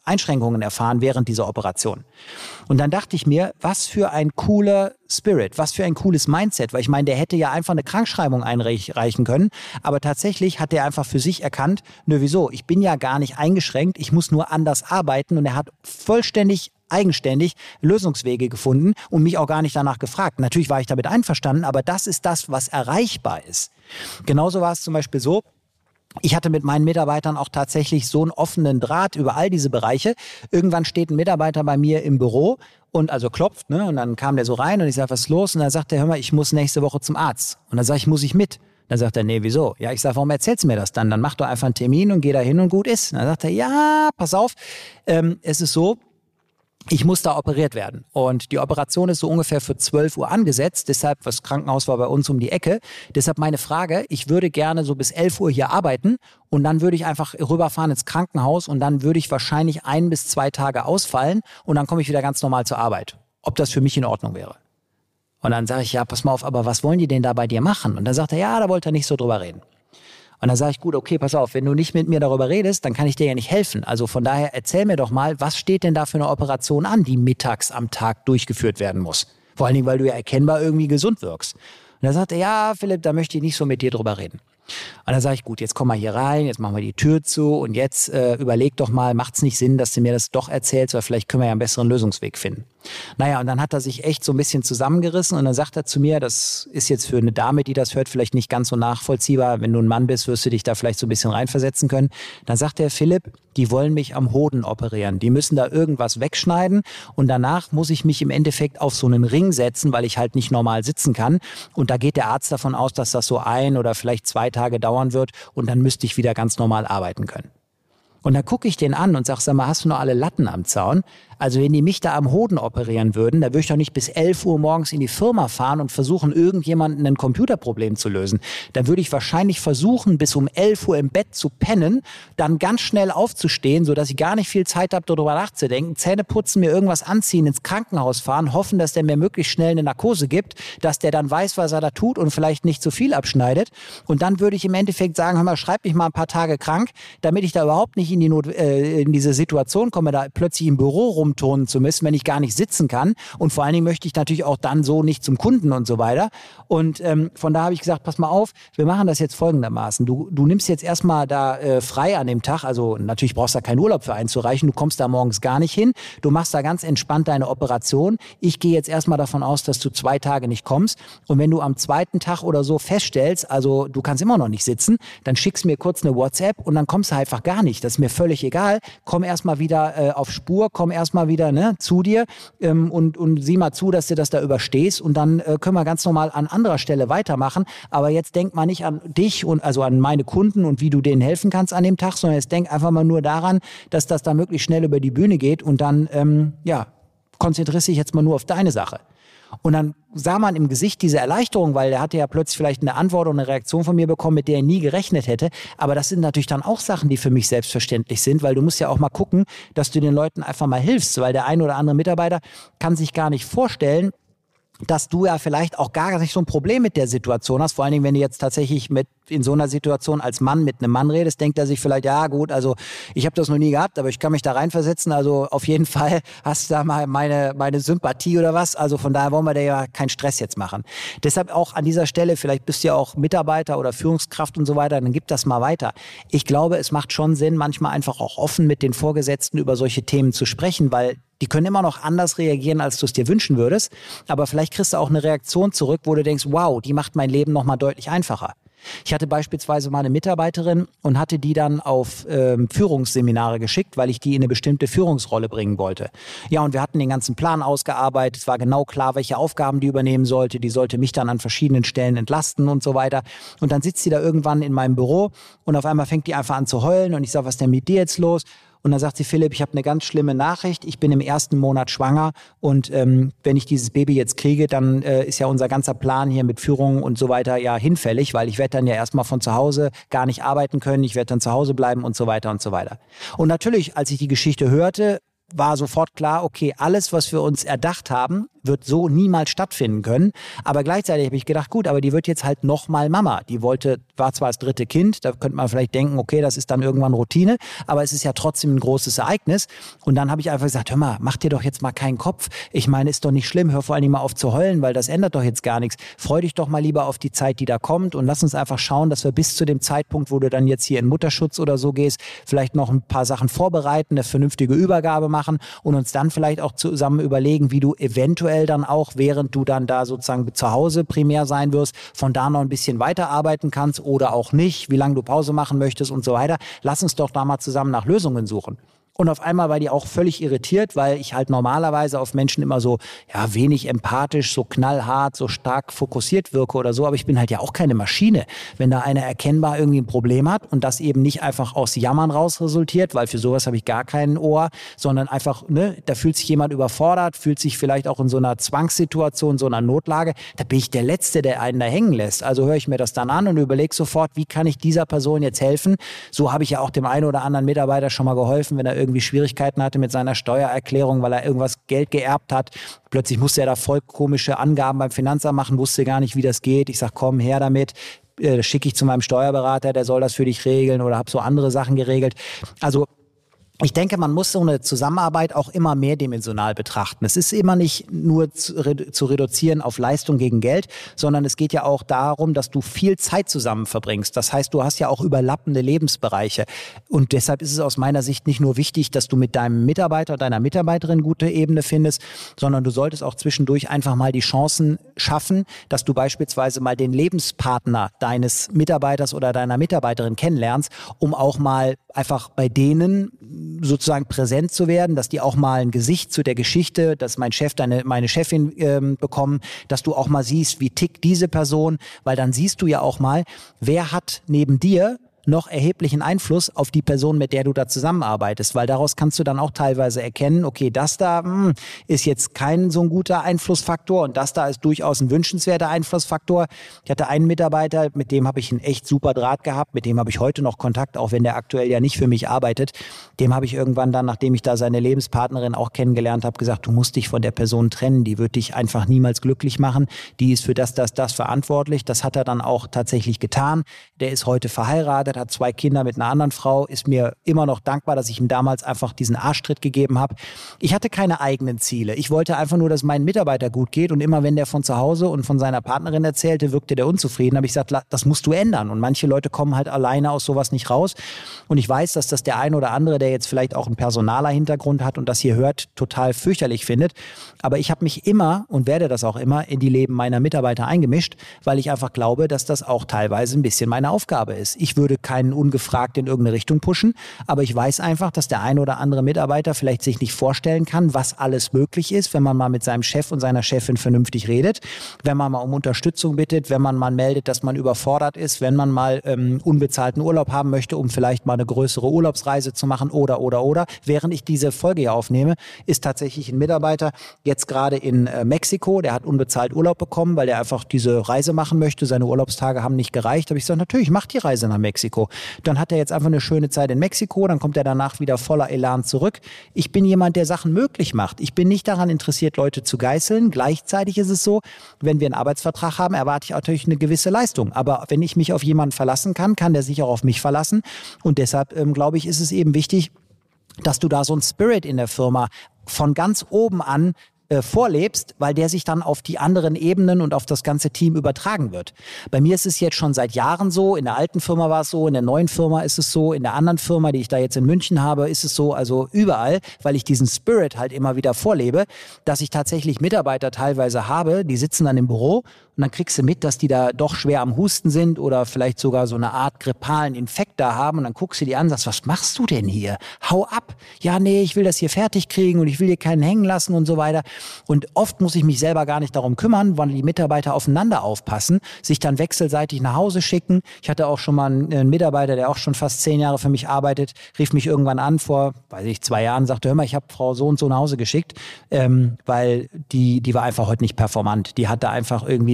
Einschränkungen erfahren während dieser Operation. Und dann dachte ich mir, was für ein cooler Spirit, was für ein cooles Mindset, weil ich meine, der hätte ja einfach eine Krankschreibung einreichen können, aber tatsächlich hat er einfach für sich erkannt, nö, wieso, ich bin ja gar nicht eingeschränkt, ich muss nur anders arbeiten und er hat vollständig eigenständig Lösungswege gefunden und mich auch gar nicht danach gefragt. Natürlich war ich damit einverstanden, aber das ist das, was erreichbar ist. Genauso war es zum Beispiel so, ich hatte mit meinen Mitarbeitern auch tatsächlich so einen offenen Draht über all diese Bereiche. Irgendwann steht ein Mitarbeiter bei mir im Büro und also klopft, ne? Und dann kam der so rein und ich sage, was ist los? Und dann sagt er, hör mal, ich muss nächste Woche zum Arzt. Und dann sage ich, muss ich mit? Dann sagt er, nee, wieso? Ja, ich sage, warum erzählst du mir das dann? Dann mach doch einfach einen Termin und geh da hin und gut ist. Und dann sagt er, ja, pass auf, ähm, es ist so, ich muss da operiert werden. Und die Operation ist so ungefähr für zwölf Uhr angesetzt. Deshalb, das Krankenhaus war bei uns um die Ecke. Deshalb meine Frage, ich würde gerne so bis elf Uhr hier arbeiten und dann würde ich einfach rüberfahren ins Krankenhaus und dann würde ich wahrscheinlich ein bis zwei Tage ausfallen und dann komme ich wieder ganz normal zur Arbeit. Ob das für mich in Ordnung wäre. Und dann sage ich, ja, pass mal auf, aber was wollen die denn da bei dir machen? Und dann sagt er, ja, da wollte er nicht so drüber reden. Und dann sage ich, gut, okay, pass auf, wenn du nicht mit mir darüber redest, dann kann ich dir ja nicht helfen. Also von daher erzähl mir doch mal, was steht denn da für eine Operation an, die mittags am Tag durchgeführt werden muss? Vor allen Dingen, weil du ja erkennbar irgendwie gesund wirkst. Und dann sagt er, ja, Philipp, da möchte ich nicht so mit dir drüber reden. Und dann sage ich, gut, jetzt komm mal hier rein, jetzt machen wir die Tür zu und jetzt äh, überleg doch mal, macht es nicht Sinn, dass du mir das doch erzählst, weil vielleicht können wir ja einen besseren Lösungsweg finden. Naja, und dann hat er sich echt so ein bisschen zusammengerissen und dann sagt er zu mir, das ist jetzt für eine Dame, die das hört, vielleicht nicht ganz so nachvollziehbar. Wenn du ein Mann bist, wirst du dich da vielleicht so ein bisschen reinversetzen können. Dann sagt er, Philipp, die wollen mich am Hoden operieren. Die müssen da irgendwas wegschneiden und danach muss ich mich im Endeffekt auf so einen Ring setzen, weil ich halt nicht normal sitzen kann. Und da geht der Arzt davon aus, dass das so ein oder vielleicht zwei Tage dauern wird und dann müsste ich wieder ganz normal arbeiten können. Und dann gucke ich den an und sage, sag mal, hast du noch alle Latten am Zaun? Also wenn die mich da am Hoden operieren würden, da würde ich doch nicht bis elf Uhr morgens in die Firma fahren und versuchen, irgendjemanden ein Computerproblem zu lösen. Dann würde ich wahrscheinlich versuchen, bis um elf Uhr im Bett zu pennen, dann ganz schnell aufzustehen, sodass ich gar nicht viel Zeit habe, darüber nachzudenken, Zähne putzen, mir irgendwas anziehen, ins Krankenhaus fahren, hoffen, dass der mir möglichst schnell eine Narkose gibt, dass der dann weiß, was er da tut und vielleicht nicht zu viel abschneidet. Und dann würde ich im Endeffekt sagen, hör mal, schreib mich mal ein paar Tage krank, damit ich da überhaupt nicht in, die Not, äh, in diese Situation komme, da plötzlich im Büro rumtonen zu müssen, wenn ich gar nicht sitzen kann. Und vor allen Dingen möchte ich natürlich auch dann so nicht zum Kunden und so weiter. Und ähm, von da habe ich gesagt, pass mal auf, wir machen das jetzt folgendermaßen. Du, du nimmst jetzt erstmal da äh, frei an dem Tag, also natürlich brauchst du da keinen Urlaub für einzureichen, du kommst da morgens gar nicht hin, du machst da ganz entspannt deine Operation. Ich gehe jetzt erstmal davon aus, dass du zwei Tage nicht kommst. Und wenn du am zweiten Tag oder so feststellst, also du kannst immer noch nicht sitzen, dann schickst mir kurz eine WhatsApp und dann kommst du einfach gar nicht. Das ist mir völlig egal. Komm erstmal wieder äh, auf Spur, komm erstmal wieder ne, zu dir ähm, und, und sieh mal zu, dass du das da überstehst und dann äh, können wir ganz normal an anderer Stelle weitermachen. Aber jetzt denk mal nicht an dich und also an meine Kunden und wie du denen helfen kannst an dem Tag, sondern jetzt denk einfach mal nur daran, dass das da möglichst schnell über die Bühne geht und dann, ähm, ja, konzentrierst dich jetzt mal nur auf deine Sache. Und dann sah man im Gesicht diese Erleichterung, weil er hatte ja plötzlich vielleicht eine Antwort und eine Reaktion von mir bekommen, mit der er nie gerechnet hätte. Aber das sind natürlich dann auch Sachen, die für mich selbstverständlich sind, weil du musst ja auch mal gucken, dass du den Leuten einfach mal hilfst, weil der ein oder andere Mitarbeiter kann sich gar nicht vorstellen, dass du ja vielleicht auch gar nicht so ein Problem mit der Situation hast. Vor allen Dingen, wenn du jetzt tatsächlich mit in so einer Situation als Mann mit einem Mann redest, denkt er sich vielleicht, ja gut, also ich habe das noch nie gehabt, aber ich kann mich da reinversetzen. Also auf jeden Fall hast du da mal meine, meine Sympathie oder was. Also von daher wollen wir dir ja keinen Stress jetzt machen. Deshalb auch an dieser Stelle, vielleicht bist du ja auch Mitarbeiter oder Führungskraft und so weiter, dann gib das mal weiter. Ich glaube, es macht schon Sinn, manchmal einfach auch offen mit den Vorgesetzten über solche Themen zu sprechen, weil die können immer noch anders reagieren, als du es dir wünschen würdest. Aber vielleicht kriegst du auch eine Reaktion zurück, wo du denkst, wow, die macht mein Leben nochmal deutlich einfacher. Ich hatte beispielsweise mal eine Mitarbeiterin und hatte die dann auf ähm, Führungsseminare geschickt, weil ich die in eine bestimmte Führungsrolle bringen wollte. Ja, und wir hatten den ganzen Plan ausgearbeitet. Es war genau klar, welche Aufgaben die übernehmen sollte. Die sollte mich dann an verschiedenen Stellen entlasten und so weiter. Und dann sitzt sie da irgendwann in meinem Büro und auf einmal fängt die einfach an zu heulen und ich sage, was ist denn mit dir jetzt los? Und dann sagt sie, Philipp, ich habe eine ganz schlimme Nachricht. Ich bin im ersten Monat schwanger und ähm, wenn ich dieses Baby jetzt kriege, dann äh, ist ja unser ganzer Plan hier mit Führung und so weiter ja hinfällig, weil ich werde dann ja erstmal von zu Hause gar nicht arbeiten können. Ich werde dann zu Hause bleiben und so weiter und so weiter. Und natürlich, als ich die Geschichte hörte, war sofort klar, okay, alles, was wir uns erdacht haben, wird so niemals stattfinden können. Aber gleichzeitig habe ich gedacht, gut, aber die wird jetzt halt nochmal Mama. Die wollte, war zwar das dritte Kind, da könnte man vielleicht denken, okay, das ist dann irgendwann Routine, aber es ist ja trotzdem ein großes Ereignis. Und dann habe ich einfach gesagt, hör mal, mach dir doch jetzt mal keinen Kopf. Ich meine, ist doch nicht schlimm, hör vor allen Dingen mal auf zu heulen, weil das ändert doch jetzt gar nichts. Freu dich doch mal lieber auf die Zeit, die da kommt und lass uns einfach schauen, dass wir bis zu dem Zeitpunkt, wo du dann jetzt hier in Mutterschutz oder so gehst, vielleicht noch ein paar Sachen vorbereiten, eine vernünftige Übergabe machen und uns dann vielleicht auch zusammen überlegen, wie du eventuell dann auch, während du dann da sozusagen zu Hause primär sein wirst, von da noch ein bisschen weiterarbeiten kannst oder auch nicht, wie lange du Pause machen möchtest und so weiter. Lass uns doch da mal zusammen nach Lösungen suchen. Und auf einmal war die auch völlig irritiert, weil ich halt normalerweise auf Menschen immer so, ja, wenig empathisch, so knallhart, so stark fokussiert wirke oder so. Aber ich bin halt ja auch keine Maschine. Wenn da einer erkennbar irgendwie ein Problem hat und das eben nicht einfach aus Jammern raus resultiert, weil für sowas habe ich gar kein Ohr, sondern einfach, ne, da fühlt sich jemand überfordert, fühlt sich vielleicht auch in so einer Zwangssituation, so einer Notlage. Da bin ich der Letzte, der einen da hängen lässt. Also höre ich mir das dann an und überlege sofort, wie kann ich dieser Person jetzt helfen? So habe ich ja auch dem einen oder anderen Mitarbeiter schon mal geholfen, wenn er irgendwie Schwierigkeiten hatte mit seiner Steuererklärung, weil er irgendwas Geld geerbt hat. Plötzlich musste er da voll komische Angaben beim Finanzamt machen, wusste gar nicht, wie das geht. Ich sage, komm, her damit. Das schicke ich zu meinem Steuerberater, der soll das für dich regeln oder habe so andere Sachen geregelt. Also ich denke, man muss so eine Zusammenarbeit auch immer mehrdimensional betrachten. Es ist immer nicht nur zu, redu- zu reduzieren auf Leistung gegen Geld, sondern es geht ja auch darum, dass du viel Zeit zusammen verbringst. Das heißt, du hast ja auch überlappende Lebensbereiche. Und deshalb ist es aus meiner Sicht nicht nur wichtig, dass du mit deinem Mitarbeiter, deiner Mitarbeiterin gute Ebene findest, sondern du solltest auch zwischendurch einfach mal die Chancen schaffen, dass du beispielsweise mal den Lebenspartner deines Mitarbeiters oder deiner Mitarbeiterin kennenlernst, um auch mal einfach bei denen sozusagen präsent zu werden, dass die auch mal ein Gesicht zu der Geschichte, dass mein Chef, deine, meine Chefin ähm, bekommen, dass du auch mal siehst, wie tickt diese Person, weil dann siehst du ja auch mal, wer hat neben dir noch erheblichen Einfluss auf die Person, mit der du da zusammenarbeitest, weil daraus kannst du dann auch teilweise erkennen, okay, das da mh, ist jetzt kein so ein guter Einflussfaktor und das da ist durchaus ein wünschenswerter Einflussfaktor. Ich hatte einen Mitarbeiter, mit dem habe ich einen echt super Draht gehabt, mit dem habe ich heute noch Kontakt, auch wenn der aktuell ja nicht für mich arbeitet. Dem habe ich irgendwann dann, nachdem ich da seine Lebenspartnerin auch kennengelernt habe, gesagt, du musst dich von der Person trennen, die wird dich einfach niemals glücklich machen, die ist für das, das, das verantwortlich. Das hat er dann auch tatsächlich getan. Der ist heute verheiratet, hat zwei Kinder mit einer anderen Frau, ist mir immer noch dankbar, dass ich ihm damals einfach diesen Arschtritt gegeben habe. Ich hatte keine eigenen Ziele. Ich wollte einfach nur, dass mein Mitarbeiter gut geht und immer wenn der von zu Hause und von seiner Partnerin erzählte, wirkte der unzufrieden. Da habe ich gesagt, das musst du ändern. Und manche Leute kommen halt alleine aus sowas nicht raus. Und ich weiß, dass das der ein oder andere, der jetzt vielleicht auch einen personaler Hintergrund hat und das hier hört, total fürchterlich findet. Aber ich habe mich immer und werde das auch immer in die Leben meiner Mitarbeiter eingemischt, weil ich einfach glaube, dass das auch teilweise ein bisschen meine Aufgabe ist. Ich würde keinen ungefragt in irgendeine Richtung pushen, aber ich weiß einfach, dass der ein oder andere Mitarbeiter vielleicht sich nicht vorstellen kann, was alles möglich ist, wenn man mal mit seinem Chef und seiner Chefin vernünftig redet, wenn man mal um Unterstützung bittet, wenn man mal meldet, dass man überfordert ist, wenn man mal ähm, unbezahlten Urlaub haben möchte, um vielleicht mal eine größere Urlaubsreise zu machen oder, oder, oder. Während ich diese Folge hier aufnehme, ist tatsächlich ein Mitarbeiter jetzt gerade in äh, Mexiko, der hat unbezahlt Urlaub bekommen, weil der einfach diese Reise machen möchte, seine Urlaubstage haben nicht gereicht. Da habe ich gesagt, natürlich, mach die Reise nach Mexiko. Dann hat er jetzt einfach eine schöne Zeit in Mexiko, dann kommt er danach wieder voller Elan zurück. Ich bin jemand, der Sachen möglich macht. Ich bin nicht daran interessiert, Leute zu geißeln. Gleichzeitig ist es so, wenn wir einen Arbeitsvertrag haben, erwarte ich natürlich eine gewisse Leistung. Aber wenn ich mich auf jemanden verlassen kann, kann der sich auch auf mich verlassen. Und deshalb, ähm, glaube ich, ist es eben wichtig, dass du da so einen Spirit in der Firma von ganz oben an vorlebst, weil der sich dann auf die anderen Ebenen und auf das ganze Team übertragen wird. Bei mir ist es jetzt schon seit Jahren so, in der alten Firma war es so, in der neuen Firma ist es so, in der anderen Firma, die ich da jetzt in München habe, ist es so, also überall, weil ich diesen Spirit halt immer wieder vorlebe, dass ich tatsächlich Mitarbeiter teilweise habe, die sitzen dann im Büro und dann kriegst du mit, dass die da doch schwer am Husten sind oder vielleicht sogar so eine Art grippalen Infekt da haben und dann guckst du die an und sagst, was machst du denn hier? Hau ab! Ja, nee, ich will das hier fertig kriegen und ich will hier keinen hängen lassen und so weiter. Und oft muss ich mich selber gar nicht darum kümmern, weil die Mitarbeiter aufeinander aufpassen, sich dann wechselseitig nach Hause schicken. Ich hatte auch schon mal einen Mitarbeiter, der auch schon fast zehn Jahre für mich arbeitet, rief mich irgendwann an vor, weiß ich, zwei Jahren, sagte, hör mal, ich habe Frau so und so nach Hause geschickt, ähm, weil die, die war einfach heute nicht performant. Die hatte einfach irgendwie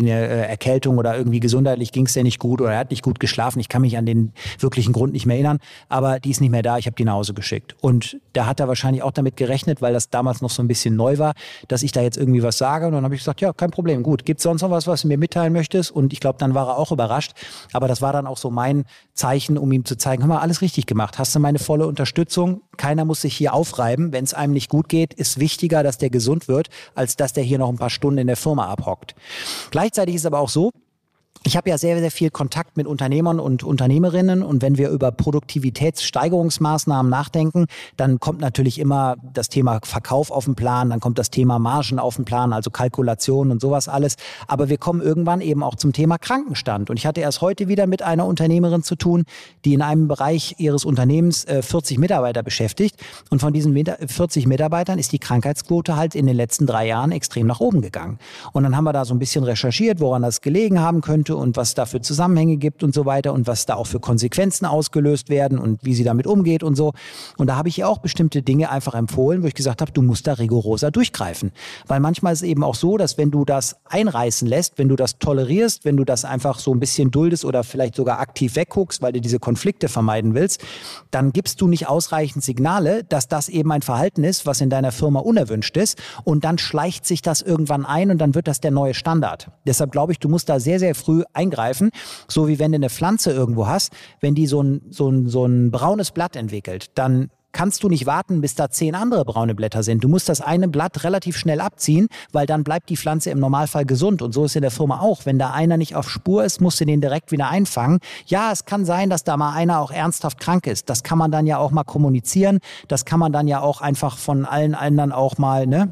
eine äh, Erkältung oder irgendwie gesundheitlich ging es dir nicht gut oder er hat nicht gut geschlafen. Ich kann mich an den wirklichen Grund nicht mehr erinnern, aber die ist nicht mehr da, ich habe die nach Hause geschickt. Und da hat er wahrscheinlich auch damit gerechnet, weil das damals noch so ein bisschen neu war, dass ich da jetzt irgendwie was sage. Und dann habe ich gesagt, ja, kein Problem, gut. Gibt es sonst noch was, was du mir mitteilen möchtest? Und ich glaube, dann war er auch überrascht. Aber das war dann auch so mein Zeichen, um ihm zu zeigen, hör mal, alles richtig gemacht. Hast du meine volle Unterstützung? Keiner muss sich hier aufreiben. Wenn es einem nicht gut geht, ist wichtiger, dass der gesund wird, als dass der hier noch ein paar Stunden in der Firma abhockt. Gleichzeitig ist aber auch so, ich habe ja sehr, sehr viel Kontakt mit Unternehmern und Unternehmerinnen und wenn wir über Produktivitätssteigerungsmaßnahmen nachdenken, dann kommt natürlich immer das Thema Verkauf auf den Plan, dann kommt das Thema Margen auf den Plan, also Kalkulation und sowas alles. Aber wir kommen irgendwann eben auch zum Thema Krankenstand. Und ich hatte erst heute wieder mit einer Unternehmerin zu tun, die in einem Bereich ihres Unternehmens äh, vierzig Mitarbeiter beschäftigt. Und von diesen vierzig Mitarbeitern ist die Krankheitsquote halt in den letzten drei Jahren extrem nach oben gegangen. Und dann haben wir da so ein bisschen recherchiert, woran das gelegen haben könnte und was da für Zusammenhänge gibt und so weiter und was da auch für Konsequenzen ausgelöst werden und wie sie damit umgeht und so. Und da habe ich ihr auch bestimmte Dinge einfach empfohlen, wo ich gesagt habe, du musst da rigoroser durchgreifen. Weil manchmal ist es eben auch so, dass wenn du das einreißen lässt, wenn du das tolerierst, wenn du das einfach so ein bisschen duldest oder vielleicht sogar aktiv wegguckst, weil du diese Konflikte vermeiden willst, dann gibst du nicht ausreichend Signale, dass das eben ein Verhalten ist, was in deiner Firma unerwünscht ist und dann schleicht sich das irgendwann ein und dann wird das der neue Standard. Deshalb glaube ich, du musst da sehr, sehr früh eingreifen, so wie wenn du eine Pflanze irgendwo hast, wenn die so ein, so ein, so ein braunes Blatt entwickelt, dann kannst du nicht warten, bis da zehn andere braune Blätter sind. Du musst das eine Blatt relativ schnell abziehen, weil dann bleibt die Pflanze im Normalfall gesund. Und so ist in der Firma auch. Wenn da einer nicht auf Spur ist, musst du den direkt wieder einfangen. Ja, es kann sein, dass da mal einer auch ernsthaft krank ist. Das kann man dann ja auch mal kommunizieren. Das kann man dann ja auch einfach von allen anderen auch mal, ne?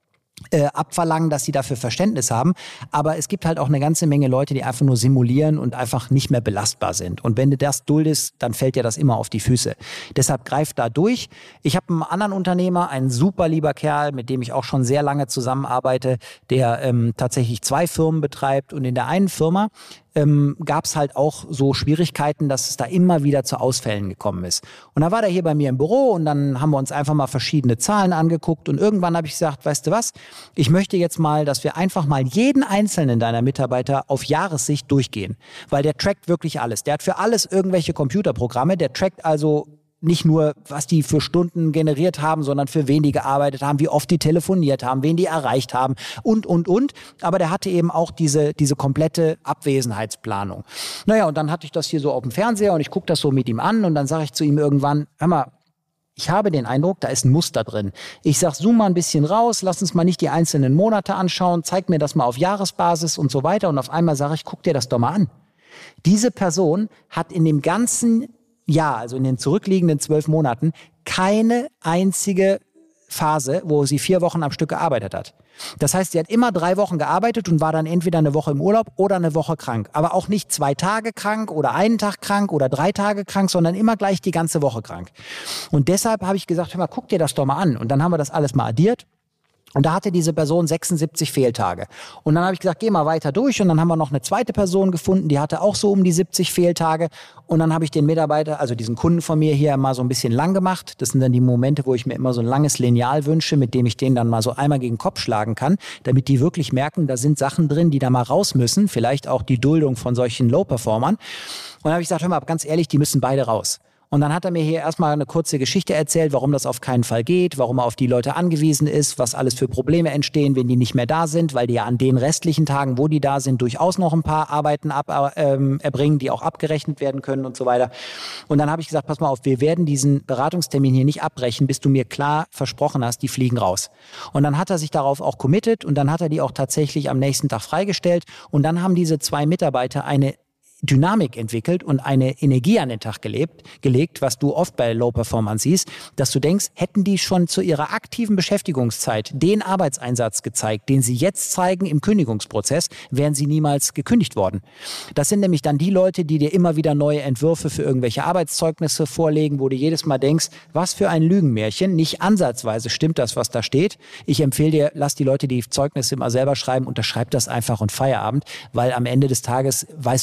Äh, abverlangen, dass sie dafür Verständnis haben. Aber es gibt halt auch eine ganze Menge Leute, die einfach nur simulieren und einfach nicht mehr belastbar sind. Und wenn du das duldest, dann fällt dir das immer auf die Füße. Deshalb greif da durch. Ich habe einen anderen Unternehmer, einen super lieber Kerl, mit dem ich auch schon sehr lange zusammenarbeite, der ähm, tatsächlich zwei Firmen betreibt. Und in der einen Firma ähm, gab es halt auch so Schwierigkeiten, dass es da immer wieder zu Ausfällen gekommen ist. Und da war der hier bei mir im Büro und dann haben wir uns einfach mal verschiedene Zahlen angeguckt und irgendwann habe ich gesagt, weißt du was, ich möchte jetzt mal, dass wir einfach mal jeden einzelnen deiner Mitarbeiter auf Jahressicht durchgehen, weil der trackt wirklich alles. Der hat für alles irgendwelche Computerprogramme, der trackt also nicht nur, was die für Stunden generiert haben, sondern für wen die gearbeitet haben, wie oft die telefoniert haben, wen die erreicht haben und, und, und. Aber der hatte eben auch diese, diese komplette Abwesenheitsplanung. Naja, und dann hatte ich das hier so auf dem Fernseher und ich gucke das so mit ihm an und dann sage ich zu ihm irgendwann, hör mal, ich habe den Eindruck, da ist ein Muster drin. Ich sag, zoom mal ein bisschen raus, lass uns mal nicht die einzelnen Monate anschauen, zeig mir das mal auf Jahresbasis und so weiter. Und auf einmal sage ich, guck dir das doch mal an. Diese Person hat in dem ganzen Jahr, also in den zurückliegenden zwölf Monaten, keine einzige Phase, wo sie vier Wochen am Stück gearbeitet hat. Das heißt, sie hat immer drei Wochen gearbeitet und war dann entweder eine Woche im Urlaub oder eine Woche krank. Aber auch nicht zwei Tage krank oder einen Tag krank oder drei Tage krank, sondern immer gleich die ganze Woche krank. Und deshalb habe ich gesagt, hör mal, guck dir das doch mal an. Und dann haben wir das alles mal addiert. Und da hatte diese Person sechsundsiebzig Fehltage. Und dann habe ich gesagt, geh mal weiter durch. Und dann haben wir noch eine zweite Person gefunden, die hatte auch so um die siebzig Fehltage. Und dann habe ich den Mitarbeiter, also diesen Kunden von mir hier mal so ein bisschen lang gemacht. Das sind dann die Momente, wo ich mir immer so ein langes Lineal wünsche, mit dem ich den dann mal so einmal gegen den Kopf schlagen kann, damit die wirklich merken, da sind Sachen drin, die da mal raus müssen. Vielleicht auch die Duldung von solchen Low-Performern. Und dann habe ich gesagt, hör mal, ganz ehrlich, die müssen beide raus. Und dann hat er mir hier erstmal eine kurze Geschichte erzählt, warum das auf keinen Fall geht, warum er auf die Leute angewiesen ist, was alles für Probleme entstehen, wenn die nicht mehr da sind, weil die ja an den restlichen Tagen, wo die da sind, durchaus noch ein paar Arbeiten ab, ähm, erbringen, die auch abgerechnet werden können und so weiter. Und dann habe ich gesagt, pass mal auf, wir werden diesen Beratungstermin hier nicht abbrechen, bis du mir klar versprochen hast, die fliegen raus. Und dann hat er sich darauf auch committed und dann hat er die auch tatsächlich am nächsten Tag freigestellt. Und dann haben diese zwei Mitarbeiter eine Dynamik entwickelt und eine Energie an den Tag gelebt, gelegt, was du oft bei Low-Performern siehst, dass du denkst, hätten die schon zu ihrer aktiven Beschäftigungszeit den Arbeitseinsatz gezeigt, den sie jetzt zeigen im Kündigungsprozess, wären sie niemals gekündigt worden. Das sind nämlich dann die Leute, die dir immer wieder neue Entwürfe für irgendwelche Arbeitszeugnisse vorlegen, wo du jedes Mal denkst, was für ein Lügenmärchen, nicht ansatzweise stimmt das, was da steht. Ich empfehle dir, lass die Leute die Zeugnisse immer selber schreiben, unterschreib das einfach und Feierabend, weil am Ende des Tages weiß sowieso jeder,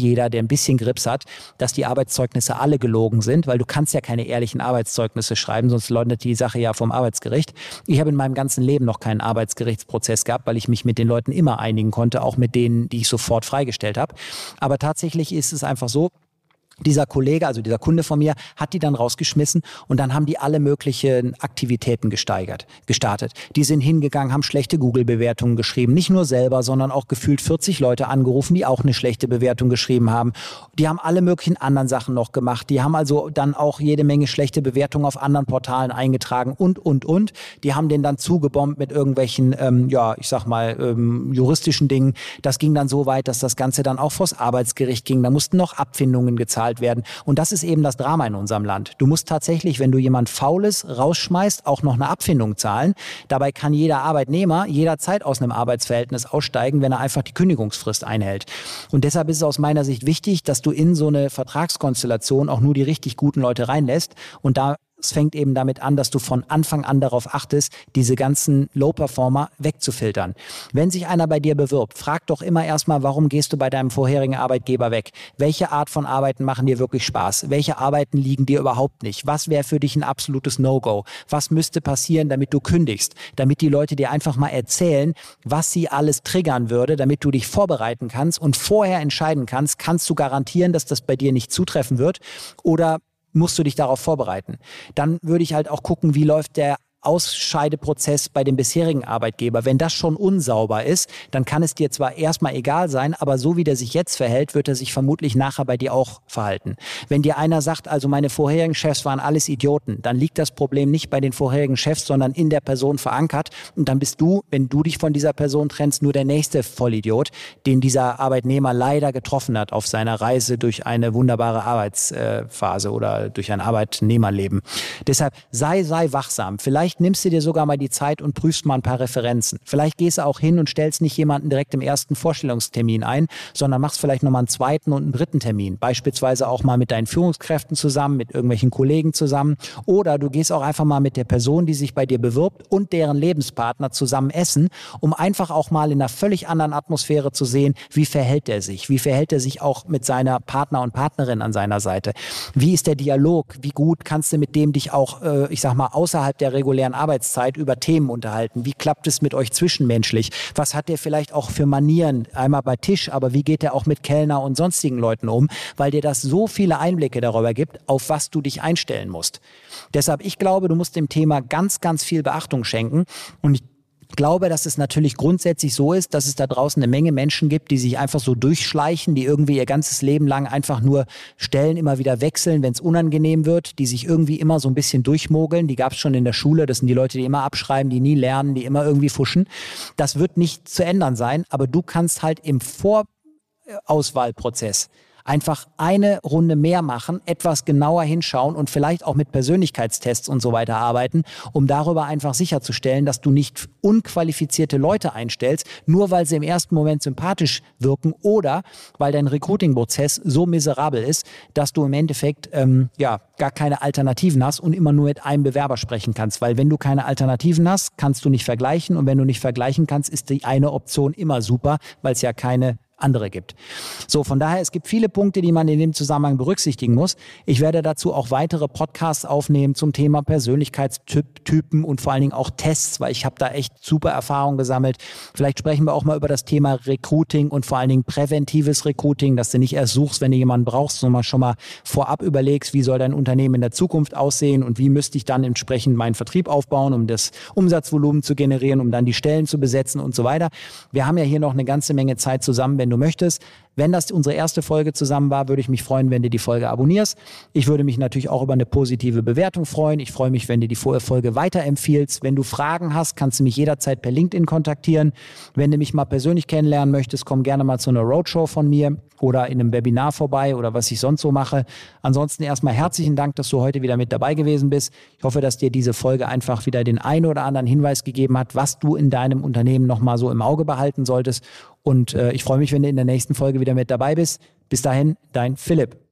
jeder, der ein bisschen Grips hat, dass die Arbeitszeugnisse alle gelogen sind, weil du kannst ja keine ehrlichen Arbeitszeugnisse schreiben, sonst landet die Sache ja vom Arbeitsgericht. Ich habe in meinem ganzen Leben noch keinen Arbeitsgerichtsprozess gehabt, weil ich mich mit den Leuten immer einigen konnte, auch mit denen, die ich sofort freigestellt habe. Aber tatsächlich ist es einfach so, dieser Kollege, also dieser Kunde von mir, hat die dann rausgeschmissen und dann haben die alle möglichen Aktivitäten gesteigert, gestartet. Die sind hingegangen, haben schlechte Google-Bewertungen geschrieben, nicht nur selber, sondern auch gefühlt vierzig Leute angerufen, die auch eine schlechte Bewertung geschrieben haben. Die haben alle möglichen anderen Sachen noch gemacht. Die haben also dann auch jede Menge schlechte Bewertungen auf anderen Portalen eingetragen und, und, und. Die haben den dann zugebombt mit irgendwelchen, ähm, ja, ich sag mal, ähm, juristischen Dingen. Das ging dann so weit, dass das Ganze dann auch vors Arbeitsgericht ging. Da mussten noch Abfindungen gezahlt werden. Und das ist eben das Drama in unserem Land. Du musst tatsächlich, wenn du jemand Faules rausschmeißt, auch noch eine Abfindung zahlen. Dabei kann jeder Arbeitnehmer jederzeit aus einem Arbeitsverhältnis aussteigen, wenn er einfach die Kündigungsfrist einhält. Und deshalb ist es aus meiner Sicht wichtig, dass du in so eine Vertragskonstellation auch nur die richtig guten Leute reinlässt. Und da es fängt eben damit an, dass du von Anfang an darauf achtest, diese ganzen Low-Performer wegzufiltern. Wenn sich einer bei dir bewirbt, frag doch immer erstmal, warum gehst du bei deinem vorherigen Arbeitgeber weg? Welche Art von Arbeiten machen dir wirklich Spaß? Welche Arbeiten liegen dir überhaupt nicht? Was wäre für dich ein absolutes No-Go? Was müsste passieren, damit du kündigst? Damit die Leute dir einfach mal erzählen, was sie alles triggern würde, damit du dich vorbereiten kannst und vorher entscheiden kannst, kannst du garantieren, dass das bei dir nicht zutreffen wird oder musst du dich darauf vorbereiten. Dann würde ich halt auch gucken, wie läuft der Ausscheideprozess bei dem bisherigen Arbeitgeber. Wenn das schon unsauber ist, dann kann es dir zwar erstmal egal sein, aber so wie der sich jetzt verhält, wird er sich vermutlich nachher bei dir auch verhalten. Wenn dir einer sagt, also meine vorherigen Chefs waren alles Idioten, dann liegt das Problem nicht bei den vorherigen Chefs, sondern in der Person verankert. Und dann bist du, wenn du dich von dieser Person trennst, nur der nächste Vollidiot, den dieser Arbeitnehmer leider getroffen hat auf seiner Reise durch eine wunderbare Arbeitsphase oder durch ein Arbeitnehmerleben. Deshalb sei, sei wachsam. Vielleicht Vielleicht nimmst du dir sogar mal die Zeit und prüfst mal ein paar Referenzen. Vielleicht gehst du auch hin und stellst nicht jemanden direkt im ersten Vorstellungstermin ein, sondern machst vielleicht nochmal einen zweiten und einen dritten Termin. Beispielsweise auch mal mit deinen Führungskräften zusammen, mit irgendwelchen Kollegen zusammen. Oder du gehst auch einfach mal mit der Person, die sich bei dir bewirbt und deren Lebenspartner zusammen essen, um einfach auch mal in einer völlig anderen Atmosphäre zu sehen, wie verhält er sich? Wie verhält er sich auch mit seiner Partner und Partnerin an seiner Seite? Wie ist der Dialog? Wie gut kannst du mit dem dich auch, äh, ich sag mal, außerhalb der regulären Arbeitszeit über Themen unterhalten? Wie klappt es mit euch zwischenmenschlich? Was hat der vielleicht auch für Manieren? Einmal bei Tisch, aber wie geht er auch mit Kellner und sonstigen Leuten um? Weil dir das so viele Einblicke darüber gibt, auf was du dich einstellen musst. Deshalb, ich glaube, du musst dem Thema ganz, ganz viel Beachtung schenken. Und ich Ich glaube, dass es natürlich grundsätzlich so ist, dass es da draußen eine Menge Menschen gibt, die sich einfach so durchschleichen, die irgendwie ihr ganzes Leben lang einfach nur Stellen immer wieder wechseln, wenn es unangenehm wird, die sich irgendwie immer so ein bisschen durchmogeln. Die gab es schon in der Schule. Das sind die Leute, die immer abschreiben, die nie lernen, die immer irgendwie fuschen. Das wird nicht zu ändern sein, aber du kannst halt im Vorauswahlprozess einfach eine Runde mehr machen, etwas genauer hinschauen und vielleicht auch mit Persönlichkeitstests und so weiter arbeiten, um darüber einfach sicherzustellen, dass du nicht unqualifizierte Leute einstellst, nur weil sie im ersten Moment sympathisch wirken oder weil dein Recruiting-Prozess so miserabel ist, dass du im Endeffekt ähm, ja gar keine Alternativen hast und immer nur mit einem Bewerber sprechen kannst. Weil wenn du keine Alternativen hast, kannst du nicht vergleichen und wenn du nicht vergleichen kannst, ist die eine Option immer super, weil es ja keine andere gibt. So, von daher, es gibt viele Punkte, die man in dem Zusammenhang berücksichtigen muss. Ich werde dazu auch weitere Podcasts aufnehmen zum Thema Persönlichkeitstypen und vor allen Dingen auch Tests, weil ich habe da echt super Erfahrungen gesammelt. Vielleicht sprechen wir auch mal über das Thema Recruiting und vor allen Dingen präventives Recruiting, dass du nicht erst suchst, wenn du jemanden brauchst, sondern schon mal vorab überlegst, wie soll dein Unternehmen in der Zukunft aussehen und wie müsste ich dann entsprechend meinen Vertrieb aufbauen, um das Umsatzvolumen zu generieren, um dann die Stellen zu besetzen und so weiter. Wir haben ja hier noch eine ganze Menge Zeit zusammen, wenn du möchtest. Wenn das unsere erste Folge zusammen war, würde ich mich freuen, wenn du die Folge abonnierst. Ich würde mich natürlich auch über eine positive Bewertung freuen. Ich freue mich, wenn du die Folge weiterempfiehlst. Wenn du Fragen hast, kannst du mich jederzeit per LinkedIn kontaktieren. Wenn du mich mal persönlich kennenlernen möchtest, komm gerne mal zu einer Roadshow von mir oder in einem Webinar vorbei oder was ich sonst so mache. Ansonsten erstmal herzlichen Dank, dass du heute wieder mit dabei gewesen bist. Ich hoffe, dass dir diese Folge einfach wieder den einen oder anderen Hinweis gegeben hat, was du in deinem Unternehmen nochmal so im Auge behalten solltest. Und äh, ich freue mich, wenn du in der nächsten Folge wieder mit dabei bist. Bis dahin, dein Philipp.